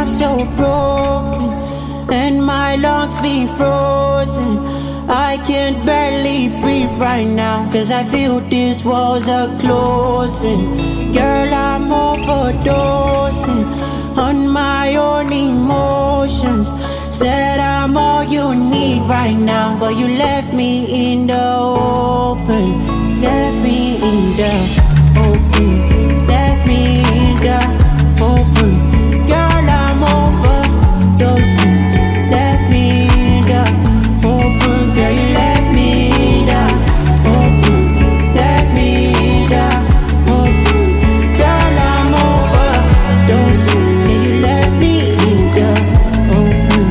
I'm so broken, and my lungs be frozen. I can barely breathe right now, 'cause I feel these walls are closing. Girl, I'm overdosing on my own emotions. Said I'm all you need right now, but you left me in the open. Left me in the open. Left me in the open. Girl, I'm overdosing. Left me in the open. Girl, you left me in the open. Left me in the open. Girl, I'm overdosing. Yeah, you left me in the open.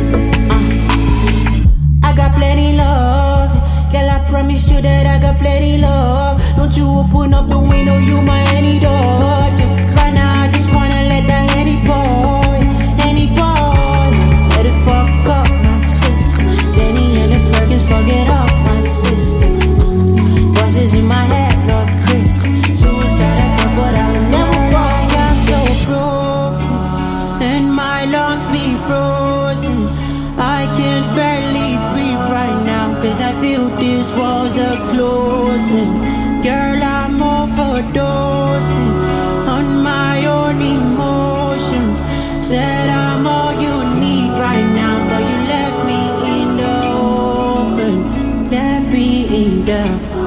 I got plenty love. Girl, I promise you that I got plenty love. Don't you open up the window, you my antidote. Right now, I just wanna let that any boy. Let it fuck up my system. Zany and the Perkins, fuck it up my system. Voices in my head, Lord Chris. Suicide I thought, but I would never fall. I'm so broken, and my lungs be frozen. I can barely breathe right now, 'cause I feel these walls are closing. Girl, I'm overdosing on my own emotions. Said I'm all you need right now, but you left me in the open. Left me in the